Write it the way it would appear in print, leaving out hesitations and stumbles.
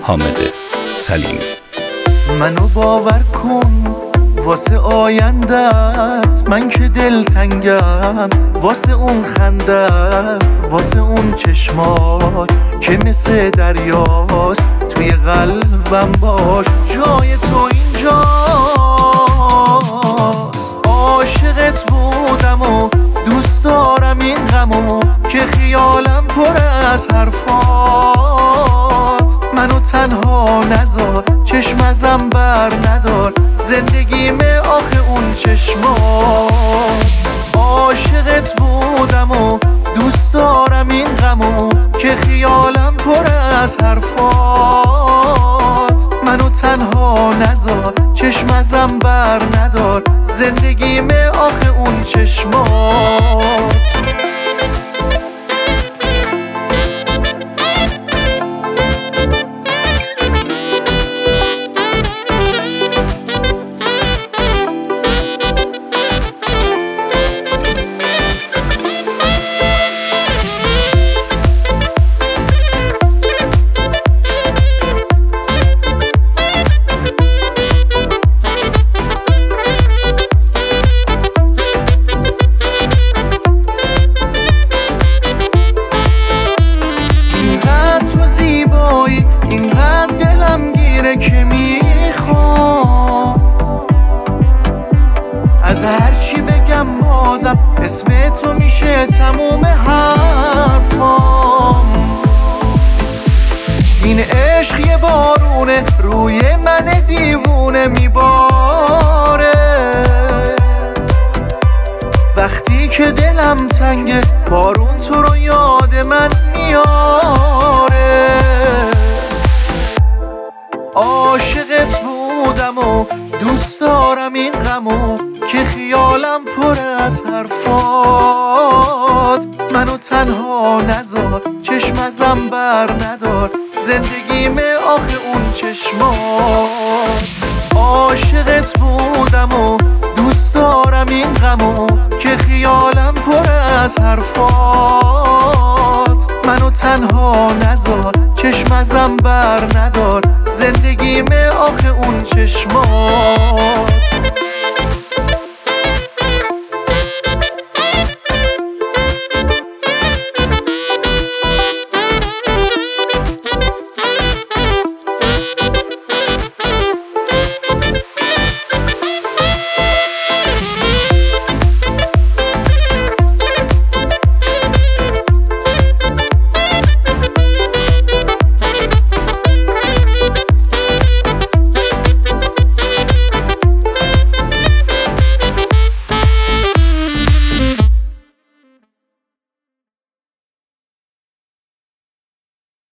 حامد سلیمی. منو باور کن واسه آیندت، من که دلتنگم واسه اون خندت، واسه اون چشمات که مثل دریاست، توی قلبم باش، جای تو اینجاست. عاشقت بودم و دوست دارم این غمو که خیالم پر از حرفات. منو تنها نذار، چشم ازم بر ندار، زندگیمه آخه اون چشمات. عاشقت بودم و دوست دارم این غمو که خیالم پر از حرفات. منو تنها نذار، چشم ازم بر ندار، زندگیمه آخه اون چشمات. اینقدر دلم گیره که میخوام از هرچی بگم بازم اسم تو میشه تموم حرفام. این عشق یه بارونه روی من دیوونه میباره، وقتی که دلم تنگه بارون تو رو یاد من میاره. عاشقت بودم و دوست دارم این غمو که خیالم پر از حرفات. منو تنها نذار، چشم ازم بر ندار، زندگیمه آخه اون چشمات. عاشقت بودم و دوست دارم این غمو که خیالم پر از حرفات. منو تنها نذار، چشم ازم بر ندار، زندگیمه آخه اون چشمات.